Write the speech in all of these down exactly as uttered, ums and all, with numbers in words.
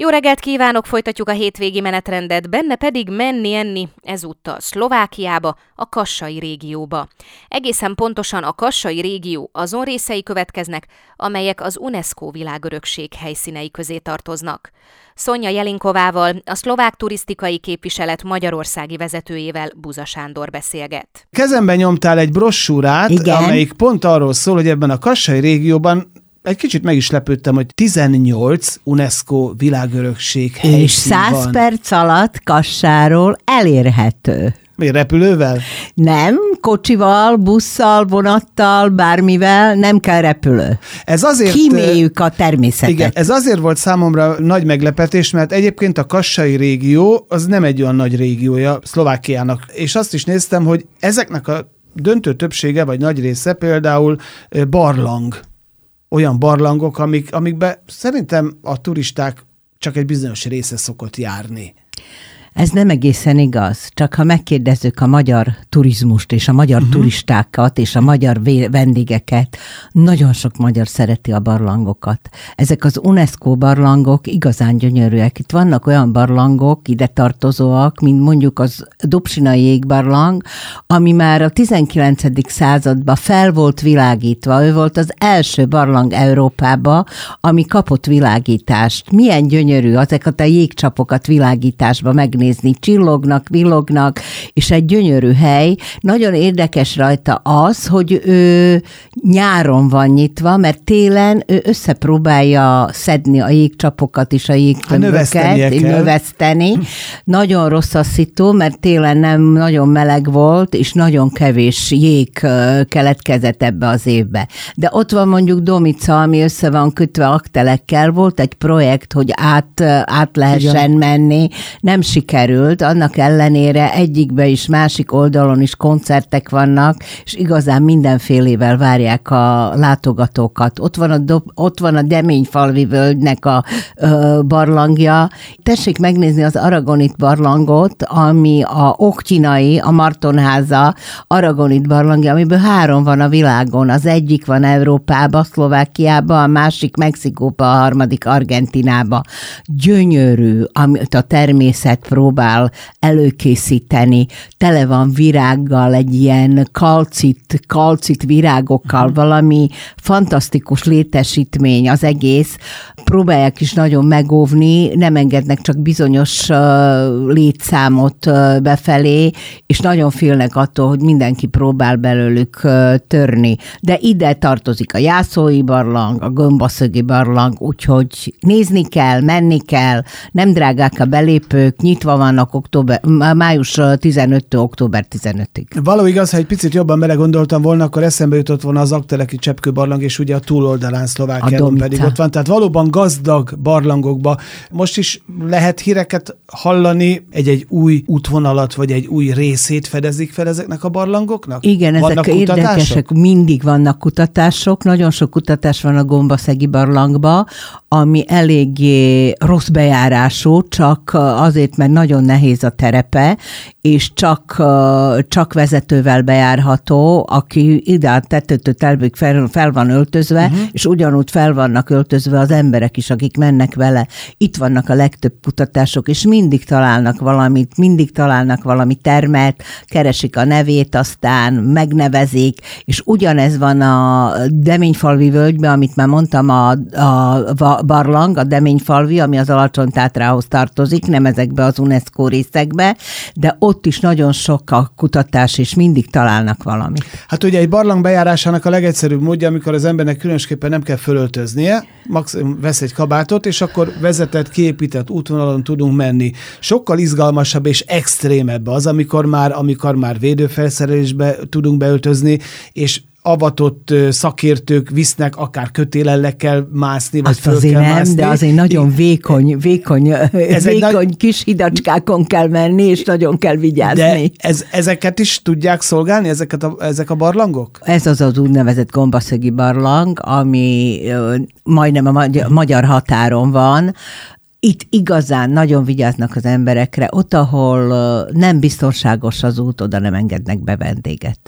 Jó reggelt kívánok, folytatjuk a hétvégi menetrendet, benne pedig menni-enni ezúttal Szlovákiába, a Kassai régióba. Egészen pontosan a Kassai régió azon részei következnek, amelyek az UNESCO világörökség helyszínei közé tartoznak. Szonya Jelinkovával, a szlovák turisztikai képviselet magyarországi vezetőjével Buza Sándor beszélget. Kezemben nyomtál egy brossúrát, igen, amelyik pont arról szól, hogy ebben a Kassai régióban egy kicsit meg is lepődtem, hogy tizennyolc UNESCO világörökség helyszín van. És száz perc alatt Kassáról elérhető. Mi, repülővel? Nem, kocsival, busszal, vonattal, bármivel, nem kell repülő. Ez azért, kíméljük a természetet. Igen, ez azért volt számomra nagy meglepetés, mert egyébként a Kassai régió az nem egy olyan nagy régiója Szlovákiának. És azt is néztem, hogy ezeknek a döntő többsége, vagy nagy része például barlang. Olyan barlangok, amik, amikben szerintem a turisták csak egy bizonyos része szokott járni. Ez nem egészen igaz, csak ha megkérdezzük a magyar turizmust és a magyar uh-huh. turistákat és a magyar vendégeket, nagyon sok magyar szereti a barlangokat. Ezek az UNESCO barlangok igazán gyönyörűek. Itt vannak olyan barlangok, ide tartozóak, mint mondjuk az Dobsinai jégbarlang, ami már a tizenkilencedik században fel volt világítva. Ő volt az első barlang Európába, ami kapott világítást. Milyen gyönyörű ezeket a jégcsapokat világításba megnézni. nézni, csillognak, villognak, és egy gyönyörű hely. Nagyon érdekes rajta az, hogy ő nyáron van nyitva, mert télen ő összepróbálja szedni a jégcsapokat és a jégtömböket, növeszteni. Nagyon rossz a szitu, mert télen nem nagyon meleg volt, és nagyon kevés jég keletkezett ebbe az évbe. De ott van mondjuk Domica, ami össze van kötve aktelekkel, volt egy projekt, hogy át, át lehessen igen. menni, nem sikerült. Került, annak ellenére egyikbe is, másik oldalon is koncertek vannak, és igazán mindenfélével várják a látogatókat. Ott van a, do, ott van a Deményfalvi völgynek a ö, barlangja. Tessék megnézni az aragonit barlangot, ami a oktyinai, a Martonháza aragonit barlangja, amiből három van a világon. Az egyik van Európában, Szlovákiában, a másik Mexikóban, a harmadik Argentinában. Gyönyörű, amit a természet próbál előkészíteni, tele van virággal, egy ilyen kalcit, kalcit virágokkal, uh-huh. valami fantasztikus létesítmény az egész. Próbálják is nagyon megóvni, nem engednek csak bizonyos uh, létszámot uh, befelé, és nagyon félnek attól, hogy mindenki próbál belőlük uh, törni. De ide tartozik a Jászói barlang, a Gombaszögi barlang, úgyhogy nézni kell, menni kell, nem drágák a belépők, nyitva vannak október, május tizenötödikétől október tizenötödikéig. Való igaz, ha egy picit jobban belegondoltam volna, akkor eszembe jutott volna az Akteleki cseppkőbarlang, és ugye a túloldalán Szlovákiában pedig ott van. Tehát valóban gazdag barlangokba. Most is lehet híreket hallani, egy-egy új útvonalat, vagy egy új részét fedezik fel ezeknek a barlangoknak? Igen, vannak ezek kutatások? Érdekesek, mindig vannak kutatások, nagyon sok kutatás van a Gombaszegi barlangba, ami eléggé rossz bejárású, csak azért, mert nagyon nehéz a terepe, és csak, csak vezetővel bejárható, aki ide a tetőtől telvig fel, fel van öltözve, uh-huh. és ugyanúgy fel vannak öltözve az emberek is, akik mennek vele. Itt vannak a legtöbb kutatások, és mindig találnak valamit, mindig találnak valami termet, keresik a nevét, aztán megnevezik, és ugyanez van a Deményfalvi völgyben, amit már mondtam, a, a barlang, a Deményfalvi, ami az Alacsony-Tátrához tartozik, nem ezekbe az UNESCO részekbe, de ott is nagyon sok a kutatás, és mindig találnak valamit. Hát ugye egy barlang bejárásának a legegyszerűbb módja, amikor az embernek különösképpen nem kell fölöltöznie, maximum vesz egy kabátot, és akkor vezetett, kiépített útvonalon tudunk menni. Sokkal izgalmasabb és extrémebb az, amikor már, amikor már védőfelszerelésbe tudunk beöltözni, és avatott szakértők visznek, akár kötélellekkel mászni, vagy föl kell nem, mászni. De azért nagyon vékony, vékony, ez vékony nagy... kis hidacskákon kell menni, és nagyon kell vigyázni. De ez, ezeket is tudják szolgálni, ezeket a, ezek a barlangok? Ez az az úgynevezett Gombaszögi barlang, ami majdnem a magyar, magyar határon van. Itt igazán nagyon vigyáznak az emberekre. Ott, ahol nem biztonságos az út, oda nem engednek be vendéget.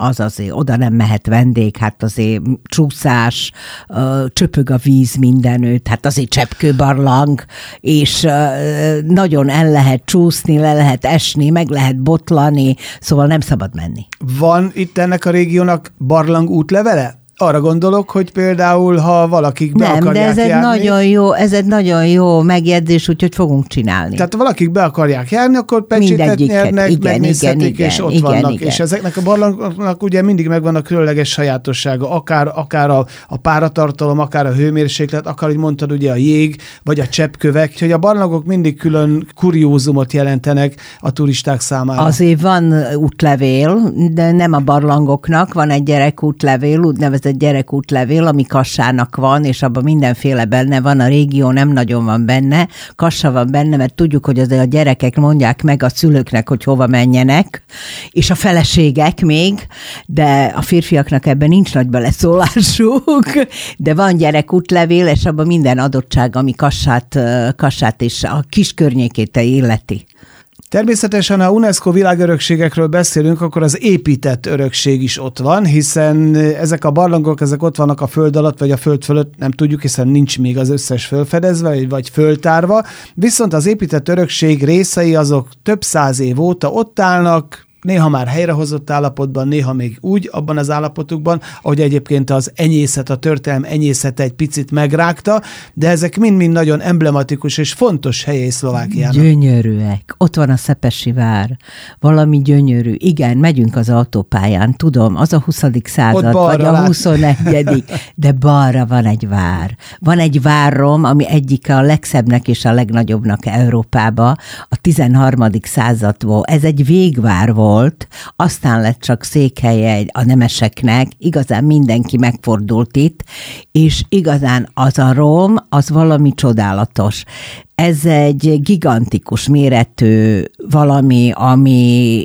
az azért, oda nem mehet vendég, hát azért csúszás, csöpög a víz mindenütt, hát azért cseppkőbarlang, és nagyon el lehet csúszni, le lehet esni, meg lehet botlani, szóval nem szabad menni. Van itt ennek a régiónak barlang útlevele? Arra gondolok, hogy például, ha valakik be nem, akarják de ez egy járni... nagyon jó, ez egy nagyon jó megjegyzés, úgyhogy fogunk csinálni. Tehát valakik be akarják járni, akkor pecsétet nyernek, igen, megnézhetik, igen, és ott igen, vannak. Igen. És ezeknek a barlangoknak ugye mindig megvan a különleges sajátossága, akár, akár a, a páratartalom, akár a hőmérséklet, akár, hogy mondtad, ugye a jég, vagy a cseppkövek, hogy a barlangok mindig külön kuriózumot jelentenek a turisták számára. Azért van útlevél, de nem a barlangoknak, van egy gyerekútlevél, úgynevezett gyerekútlevél, ami Kassának van, és abban mindenféle benne van, a régió nem nagyon van benne, Kassa van benne, mert tudjuk, hogy azért a gyerekek mondják meg a szülőknek, hogy hova menjenek, és a feleségek még, de a férfiaknak ebben nincs nagy beleszólásuk, de van gyerekútlevél, és abban minden adottság, ami Kassát, Kassát és a kis környékét illeti. Természetesen, ha UNESCO világörökségekről beszélünk, akkor az épített örökség is ott van, hiszen ezek a barlangok, ezek ott vannak a föld alatt, vagy a föld fölött, nem tudjuk, hiszen nincs még az összes fölfedezve, vagy föltárva, viszont az épített örökség részei azok több száz év óta ott állnak, néha már helyrehozott állapotban, néha még úgy abban az állapotukban, ahogy egyébként az enyészet, a történelem enyészete egy picit megrágta, de ezek mind-mind nagyon emblematikus és fontos helyei Szlovákiának. Gyönyörűek. Ott van a Szepesi vár. Valami gyönyörű. Igen, megyünk az autópályán, tudom, az a huszadik század, vagy a huszonegyedik de balra van egy vár. Van egy várom, ami egyik a legszebbnek és a legnagyobbnak Európába, a tizenharmadik századból. Ez egy végvár volt, volt, aztán lett csak székhelye a nemeseknek, igazán mindenki megfordult itt, és igazán az a rom, az valami csodálatos. Ez egy gigantikus méretű valami, ami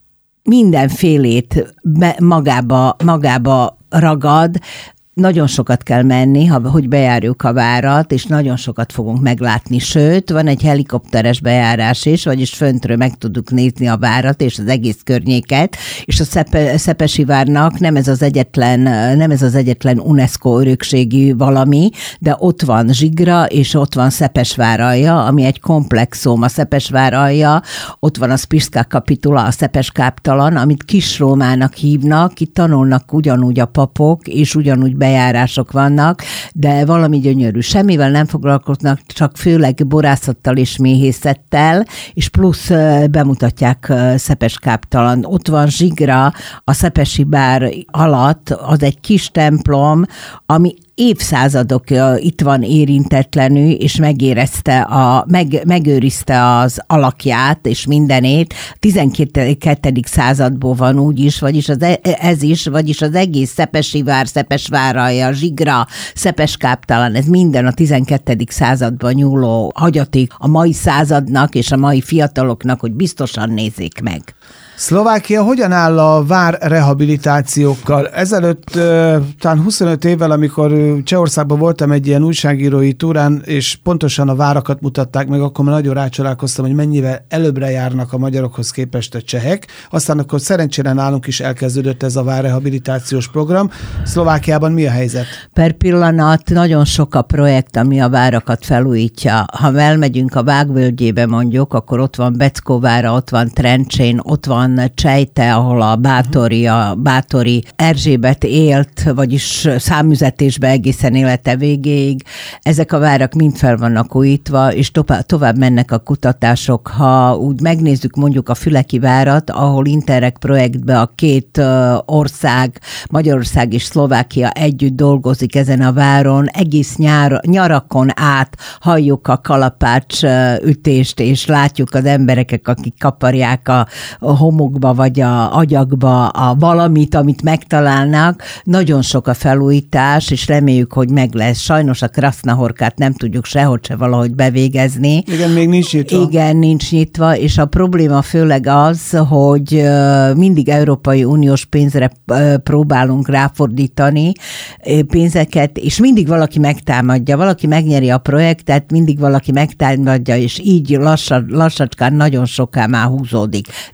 mindenfélét magába, magába ragad. Nagyon sokat kell menni, ha, hogy bejárjuk a várat, és nagyon sokat fogunk meglátni, sőt, van egy helikopteres bejárás is, vagyis föntről meg tudjuk nézni a várat és az egész környéket, és a Szepe, Szepesi várnak nem ez az egyetlen, nem ez az egyetlen UNESCO örökségi valami, de ott van Zsigra, és ott van Szepesváralja, ami egy komplexum. A Szepesváralja, ott van a Spišská kapitula, a Szepeskáptalan, amit Kis-Rómának hívnak, itt tanulnak ugyanúgy a papok, és ugyanúgy bejárások vannak, de valami gyönyörű. Semmivel nem foglalkoznak, csak főleg borászattal és méhészettel, és plusz bemutatják Szepeskáptalan. Ott van Zsigra, a Szepesi bár alatt, az egy kis templom, ami évszázadok itt van érintetlenül, és megérezte a, meg, megőrizte az alakját és mindenét. tizenkettedik századból van úgy is, vagyis az, ez is, vagyis az egész Szepesi vár, Szepesváralja, Zsigra, Szepeskáptalan, ez minden a tizenkettedik században nyúló hagyaték a mai századnak és a mai fiataloknak, hogy biztosan nézzék meg. Szlovákia hogyan áll a vár rehabilitációkkal? Ezelőtt talán huszonöt évvel, amikor Csehországban voltam egy ilyen újságírói túrán, és pontosan a várakat mutatták meg, akkor már nagyon rácsodálkoztam, hogy mennyivel előbbre járnak a magyarokhoz képest a csehek. Aztán akkor szerencsére nálunk is elkezdődött ez a várrehabilitációs program. Szlovákiában mi a helyzet? Per pillanat nagyon sok a projekt, ami a várakat felújítja. Ha elmegyünk a Vágvölgyébe mondjuk, akkor ott van Beckóvára, ott van Trencsén, ott van Csejte, ahol a Bátori, a Bátori Erzsébet élt, vagyis számüzetésbe egészen élete végéig. Ezek a várak mind fel vannak újítva, és tovább, tovább mennek a kutatások. Ha úgy megnézzük mondjuk a Füleki várat, ahol Interreg projektben a két ország, Magyarország és Szlovákia együtt dolgozik ezen a váron, egész nyár, nyarakon át halljuk a kalapács ütést, és látjuk az embereket, akik kaparják a homokba, vagy a agyakba a valamit, amit megtalálnak. Nagyon sok a felújítás, és reméljük, hogy meg lesz. Sajnos a Krasznahorkát nem tudjuk sehogy se valahogy bevégezni. Igen, még nincs nyitva. Igen, nincs nyitva, és a probléma főleg az, hogy mindig Európai Uniós pénzre próbálunk ráfordítani pénzeket, és mindig valaki megtámadja, valaki megnyeri a projektet, mindig valaki megtámadja, és így lassan, lassacskán nagyon soká már húzódik. De reméljük,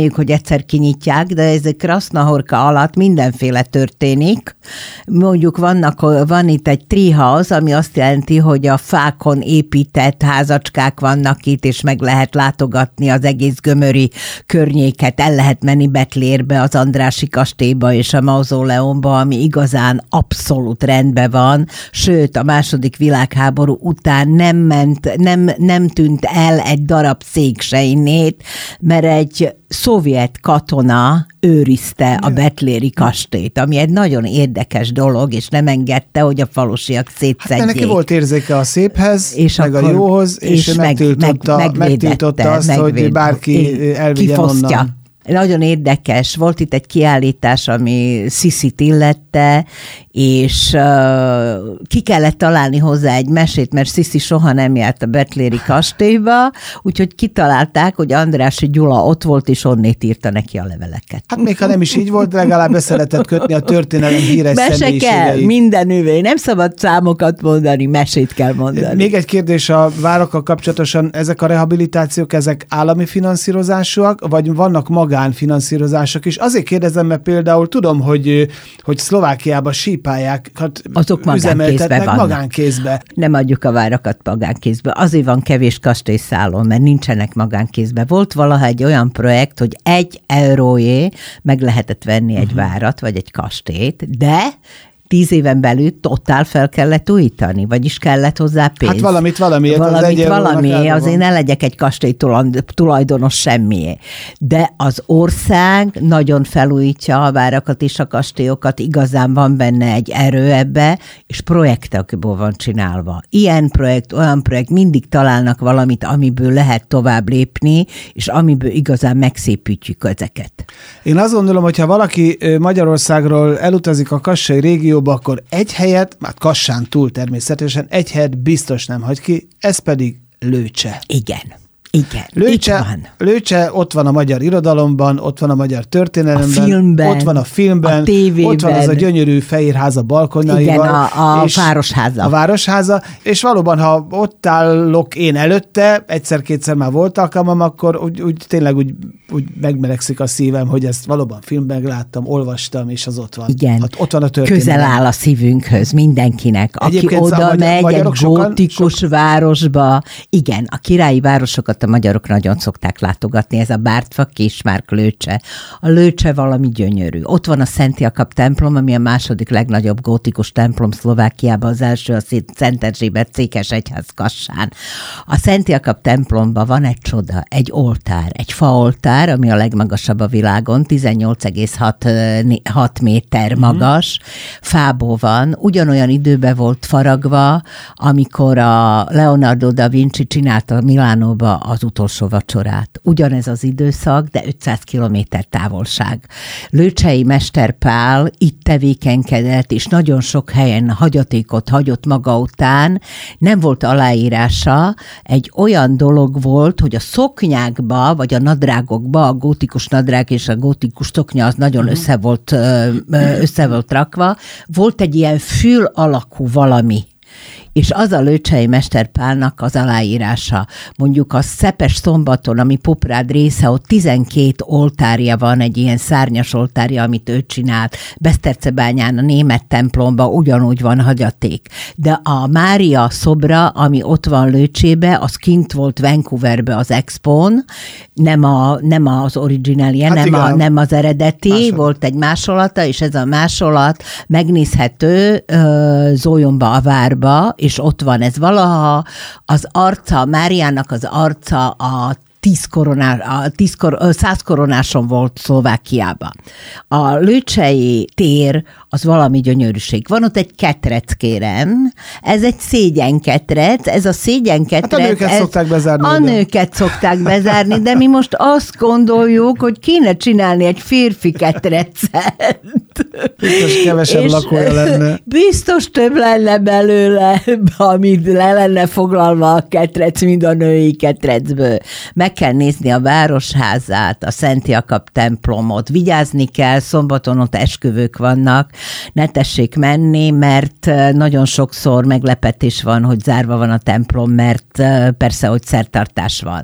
reméljük, hogy egyszer kinyitják, de ez Krasznahorka alatt mindenféle történik. Mondjuk vannak, van itt egy treehouse, ami azt jelenti, hogy a fákon épített házacskák vannak itt, és meg lehet látogatni az egész gömöri környéket, el lehet menni Betlérbe, az Andrássy kastélyba és a mauzóleumba, ami igazán abszolút rendben van, sőt a második világháború után nem ment, nem, nem tűnt el egy darab szék se innét, mert egy szovjet katona őrizte a betléri kastélyt, ami egy nagyon érdekes dolog, és nem engedte, hogy a falusiak szétszedjék. Hát neki volt érzéke a széphez, és meg a jóhoz, és, és megtiltotta, meg, megtiltotta azt, megvédette, hogy bárki elvigyen onnan. Nagyon érdekes. Volt itt egy kiállítás, ami Sziszit illette, és uh, ki kellett találni hozzá egy mesét, mert Sziszi soha nem járt a betléri kastélyba, úgyhogy kitalálták, hogy Andrássy Gyula ott volt, és onnét írta neki a leveleket. Hát még ha nem is így volt, legalább be szeretett kötni a történelem híres Mese személyiségeit. kell, minden üvé. Nem szabad számokat mondani, mesét kell mondani. Még egy kérdés a várokkal kapcsolatosan, ezek a rehabilitációk, ezek állami finanszírozásúak, vagy vannak magánfinanszírozások is? Azért kérdezem, mert például tudom, hogy, hogy Szlovákiában sípályákat üzemeltetnek magánkézbe. Nem adjuk a várakat magánkézbe. Azért van kevés kastélyszálon, mert nincsenek magánkézbe. Volt valaha egy olyan projekt, hogy egy euróé meg lehetett venni egy uh-huh. várat, vagy egy kastélyt, de tíz éven belül totál fel kellett újítani, vagyis kellett hozzá pénz. Hát valamit valamiért. Valamit az valami, azért ne legyek egy kastély tulajdonos semmié. De az ország nagyon felújítja a várakat és a kastélyokat, igazán van benne egy erő ebbe, és projektekből van csinálva. Ilyen projekt, olyan projekt, mindig találnak valamit, amiből lehet tovább lépni, és amiből igazán megszépítjük ezeket. Én azt gondolom, hogyha valaki Magyarországról elutazik a kassai régió, akkor egy helyet, már Kassán túl természetesen, egy helyet biztos nem hagy ki, ez pedig Lőcse. Igen. Igen, Lőcse, Lőcse ott van a magyar irodalomban, ott van a magyar történelemben, a filmben, ott van a filmben, a tévében. Ott van az a gyönyörű fehérháza balkonjaival. Igen, a, a városháza. A városháza, és valóban, ha ott állok én előtte, egyszer-kétszer már volt alkalmam, akkor úgy, úgy tényleg úgy, úgy megmelegszik a szívem, hogy ezt valóban filmben láttam, olvastam, és az ott van. Igen, ott, ott van a történet. Közel áll a szívünkhöz mindenkinek. Aki Egyébként oda megy egy gótikus sokan, városba, igen, a királyi városokat a magyarok nagyon szokták látogatni, ez a Bártfa, Kismárk, Lőcse. A Lőcse valami gyönyörű. Ott van a Szent Jakab templom, ami a második legnagyobb gótikus templom Szlovákiában, az első a Szent Erzsébet székesegyház Kassán. A Szent Jakab templomban van egy csoda, egy oltár, egy faoltár, ami a legmagasabb a világon, tizennyolc egész hat méter magas, fából van, ugyanolyan időben volt faragva, amikor a Leonardo da Vinci csinálta Milánóba az utolsó vacsorát. Ugyanez az időszak, de ötszáz kilométer távolság. Lőcsei Mester Pál itt tevékenykedett, és nagyon sok helyen hagyatékot hagyott maga után. Nem volt aláírása, egy olyan dolog volt, hogy a szoknyákba, vagy a nadrágokba, a gótikus nadrág és a gótikus szoknya az nagyon uh-huh. össze volt, össze volt rakva. Volt egy ilyen fül alakú valami, és az a Lőcsei Mester Pálnak az aláírása. Mondjuk a Szepes szombaton, ami Poprád része, ott tizenkét oltárja van, egy ilyen szárnyas oltárja, amit ő csinált. Besztercebányán, a német templomban ugyanúgy van hagyaték. De a Mária szobra, ami ott van Lőcsébe, az kint volt Vancouverbe az Expón, nem, a, nem az originalje, hát nem, a, nem az eredeti, másolat. Volt egy másolata, és ez a másolat megnézhető uh, Zólyomba a várba, és ott van ez valaha, az arca, Máriának az arca a tíz koronás, a tíz kor, száz koronáson volt Szlovákiában. A Lőcsei tér az valami gyönyörűség. Van ott egy ketrec, kérem. Ez egy szégyenketrec. Ez a szégyenketrec... Hát a nőket ez, szokták bezárni. A de. nőket szokták bezárni, de mi most azt gondoljuk, hogy kéne csinálni egy férfi ketrecet. Biztos kevesebb és lakója lenne. Biztos több lenne belőle, amit le lenne foglalva a ketrec, mint a női ketrecből. Meg meg kell nézni a Városházát, a Szent Jakab templomot, vigyázni kell, szombaton ott esküvők vannak, ne tessék menni, mert nagyon sokszor meglepetés van, hogy zárva van a templom, mert persze, hogy szertartás van.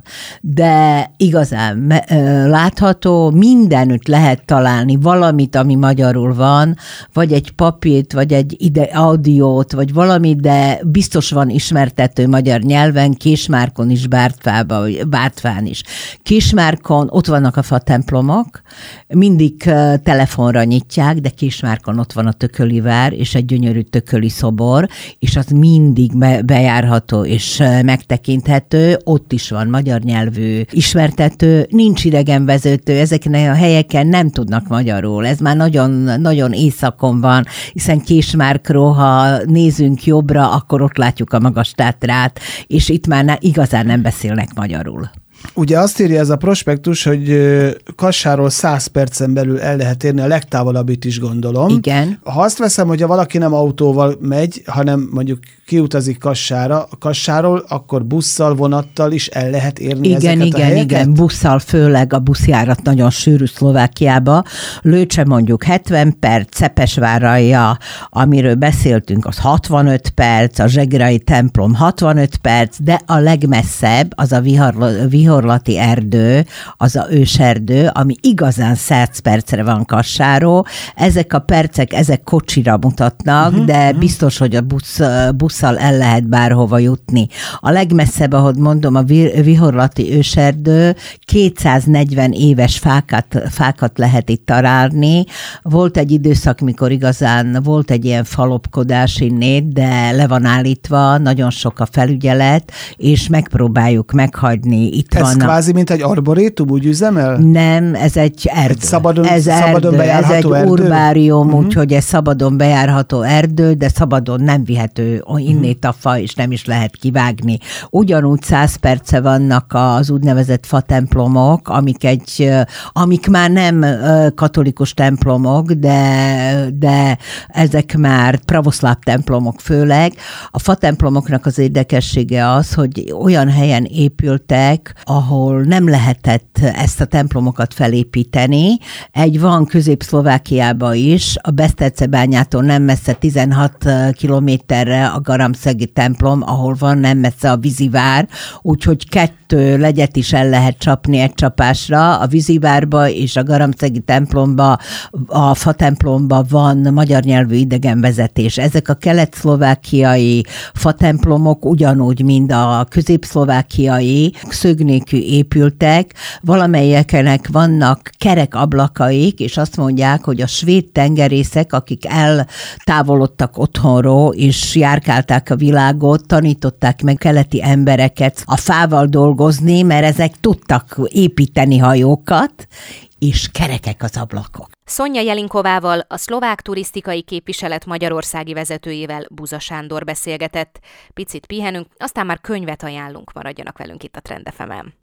De igazán látható, mindenütt lehet találni valamit, ami magyarul van, vagy egy papírt, vagy egy ide audiót, vagy valami, de biztos van ismertető magyar nyelven, Késmárkon is, Bártfában, Bártfán is. Késmárkon ott vannak a fatemplomok, mindig telefonra nyitják, de Késmárkon ott van a Tököli vár, és egy gyönyörű tököli szobor, és az mindig bejárható és megtekinthető, ott is van magyar nyelvű ismertető, nincs idegenvezető, ezeken a helyeken nem tudnak magyarul, ez már nagyon, nagyon északon van, hiszen Késmárkról, ha nézünk jobbra, akkor ott látjuk a Magas-Tátrát, és itt már ne, igazán nem beszélnek magyarul. Ugye azt írja ez a prospektus, hogy Kassáról száz percen belül el lehet érni, a legtávolabbit is gondolom. Igen. Ha azt veszem, hogy valaki nem autóval megy, hanem mondjuk kiutazik Kassára, Kassáról, akkor busszal, vonattal is el lehet érni igen, ezeket igen, a helyeket? Igen, igen, busszal, főleg a buszjárat nagyon sűrű Szlovákiába. Lőcse mondjuk hetven perc, Szepesváralja, amiről beszéltünk, az hatvanöt perc, a Zsegirai templom hatvanöt perc, de a legmesszebb az a vihar, vihorlati erdő, az a őserdő, ami igazán száz percre van Kassáról. Ezek a percek, ezek kocsira mutatnak, uh-huh, de uh-huh. biztos, hogy a busz, busszal el lehet bárhova jutni. A legmesszebb, ahogy mondom, a vihorlati őserdő, kétszáznegyven éves fákat, fákat lehet itt találni. Volt egy időszak, mikor igazán volt egy ilyen falopkodás innét, de le van állítva, nagyon sok a felügyelet, és megpróbáljuk meghagyni. Itt ez vannak. Kvázi, mint egy arborétum, úgy üzemel? Nem, ez egy erdő. Egy szabadon, ez szabadon erdő, bejárható ez egy erdő? urbárium, Uh-huh. úgyhogy ez szabadon bejárható erdő, de szabadon nem vihető innét a fa, és nem is lehet kivágni. Ugyanúgy száz perce vannak az úgynevezett fatemplomok, amik, egy, amik már nem katolikus templomok, de, de ezek már pravoszláv templomok főleg. A fatemplomoknak az érdekessége az, hogy olyan helyen épültek, ahol nem lehetett ezt a templomokat felépíteni. Egy van Közép-Szlovákiában is, a Besztercebányától nem messze tizenhat kilométerre a Garamszegi templom, ahol van nem messze a Vízivár, úgyhogy kettő legyet is el lehet csapni egy csapásra. A Vízivárba és a Garamszegi templomba, a fatemplomba van magyar nyelvű idegenvezetés. Ezek a kelet-szlovákiai fatemplomok ugyanúgy, mint a közép-szlovákiai szögnékű épültek, valamelyeknek vannak kerek ablakaik, és azt mondják, hogy a svéd tengerészek, akik eltávolodtak otthonról, és járkálták a világot, tanították meg keleti embereket a fával dolgozni, mert ezek tudtak építeni hajókat, és kerekek az ablakok. Szonya Jelinkovával, a szlovák turisztikai képviselet magyarországi vezetőjével Buza Sándor beszélgetett. Picit pihenünk, aztán már könyvet ajánlunk, maradjanak velünk itt a Trend ef emen.